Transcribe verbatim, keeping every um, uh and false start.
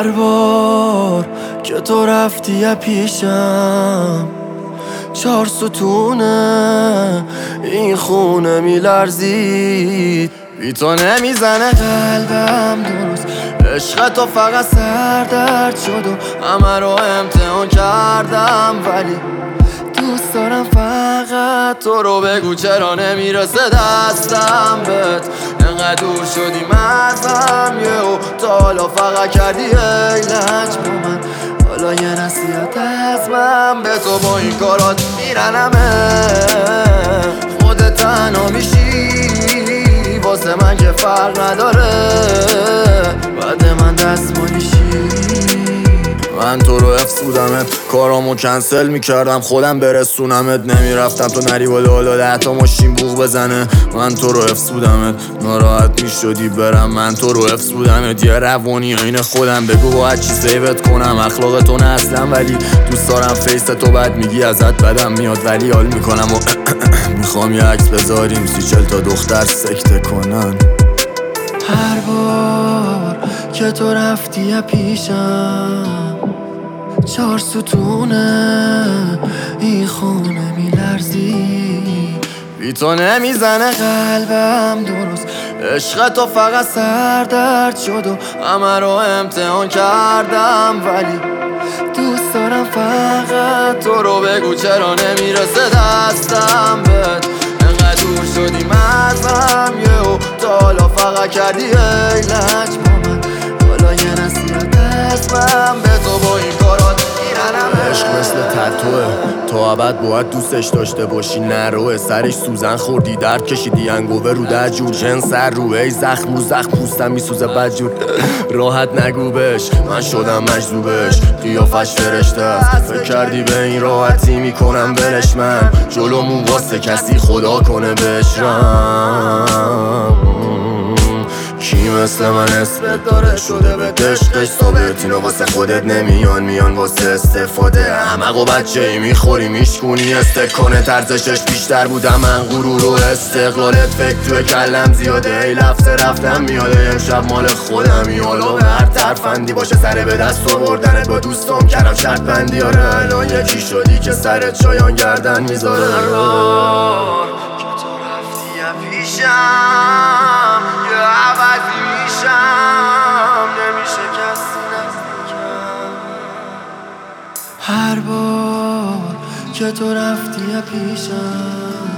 هر بار که تو رفتی پیشم چهار ستونه این خونه میلرزید، بی تو نمیزنه قلبم درست. عشق تو فقط سردرد شد و همه رو امتحان کردم، ولی دوست دارم فقط تو رو. بگو چرا نمیرسه دستم بهت، انقدر دور شدی ازم یه و تا حالا فقط کردی ایلج با من. حالا یه نصیحت از من به تو، با این کارات میرنمه خودت تنها میشی واسه من که فرق نداره، بعد من دستمالیشی. من تو رو حفظ بودمت، کارامو کنسل میکردم خودم برسونمت، نمیرفتم تو نری بالا بالا ده تا ماشین بوق بزنه. من تو رو حفظ بودمت، ناراحت میشدی برم. من تو رو حفظ بودمت، یه روانی عین خودم. بگو باید چی سیوت کنم، اخلاق تو نه اصلا، ولی دوست دارم فیس تو بد میگی ازت بدم میاد، ولی حال میکنم و میخوام یه عکس بذاریم سی چل تا دختر سکته کنن. هر بار که تو رفتی پیشم چهار ستونه این خونه میلرزی، بی تو نمیزنه قلبم درست. عشق تو فقط سردرد شد و همه رو امتحان کردم، ولی دوست دارم فقط تو رو. بگو چرا نمیرسه دستم بهت، انقدر دور شدیم ازم یه و تا حالا فقط کردی ایلج با من. حالا یه نصیحت از من به تو، با این کارات میرنمه. عشق مثل تتوه، تو ابد باید دوستش داشته باشی، نروه. سرش سوزن خوردی درد کشیدی انگوه رو در جور جن سر رو ای زخم رو زخم پوستم میسوزه بدجور. راحت نگو بش من شدم مجذوبش، قیافش فرشته است. فکر کردی به این راحتی میکنم بلش، من جلومون واسه کسی خدا کنه بشرم. کی مثل من اسمت داره شده به دشتش ثابت، اینو واسه خودت نمیان میان واسه استفاده. همه و بچه ای میخوری میشکونی استک کنه، ترزشش بیشتر بودم من غرور و استقلالت. فکر توی کلم زیاده ای لفظ رفتم میاده، امشب مال خودم یالا به هر ترفندی باشه سر به دست آوردنت با دوستام کردم شرط بندی. آره الان یکی شدی که سرت شایان گردن میذاره. که تو رفتی پیشم یه عوضی میشم، نمیشه کسی نزدیکم. هر بار که تو رفتی پیشم